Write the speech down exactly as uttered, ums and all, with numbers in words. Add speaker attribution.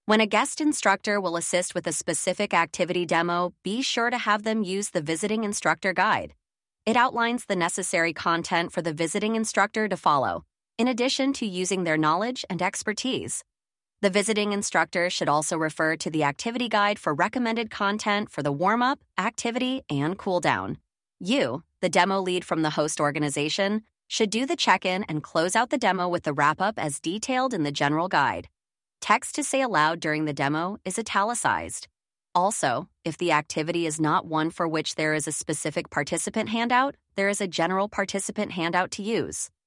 Speaker 1: When a guest instructor will assist with a specific activity demo, be sure to have them use the visiting instructor guide. It outlines the necessary content for the visiting instructor to follow, in addition to using their knowledge and expertise. The visiting instructor should also refer to the activity guide for recommended content for the warm-up, activity, and cool-down. You, the demo lead from the host organization, should do the check-in and close out the demo with the wrap-up as detailed in the general guide. Text to say aloud during the demo is italicized. Also, if the activity is not one for which there is a specific participant handout, there is a general participant handout to use.